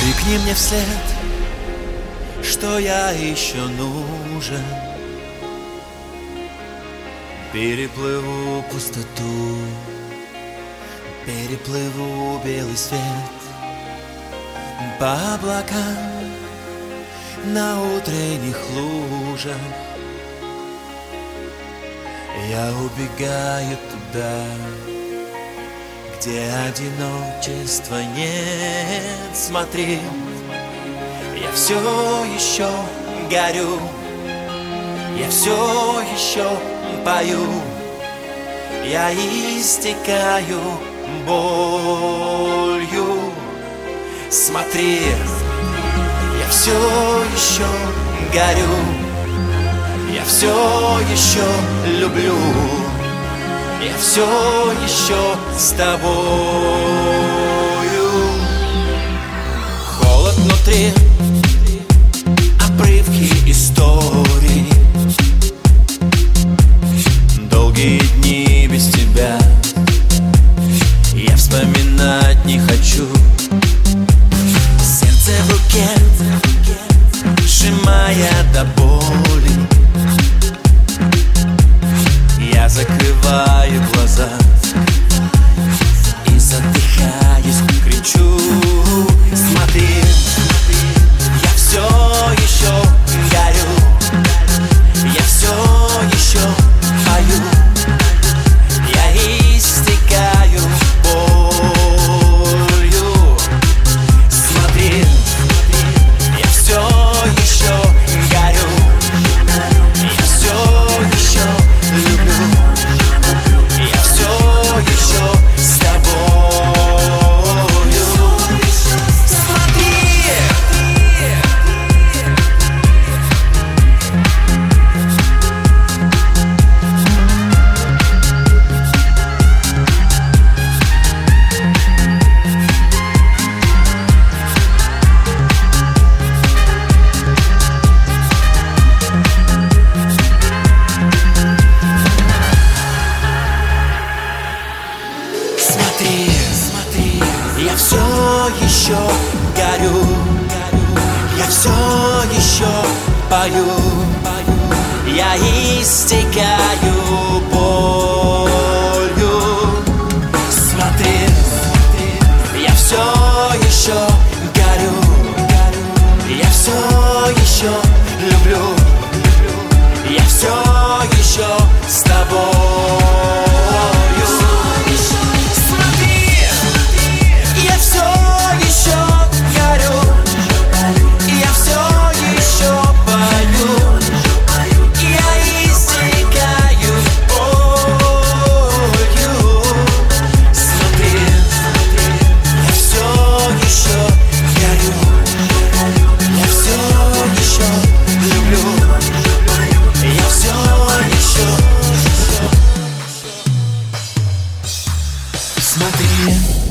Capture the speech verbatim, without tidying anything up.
Крикни мне вслед, что я еще нужен. Переплыву пустоту, переплыву белый свет по облакам на утренних лужах. Я убегаю туда, где одиночества нет. Смотри, я все еще горю, я все еще пою, я истекаю болью. Смотри, я все еще горю, я все еще люблю, я все еще с тобою. Холод внутри, обрывки историй, долгие дни без тебя я вспоминать не хочу. Сердце в руке, сжимая до боли, я закрываю глаза и, задыхаясь, кричу. Смотри, я все еще горю, я все еще пою, я истекаю болью. Смотри, я все еще горю, я все еще люблю, я все еще с тобою. Смотри, Смотри, смотри, я все еще горю, я все еще пою, я истекаю болью. Смотри, я все еще горю, я все еще люблю, я все еще с тобою. Смотри.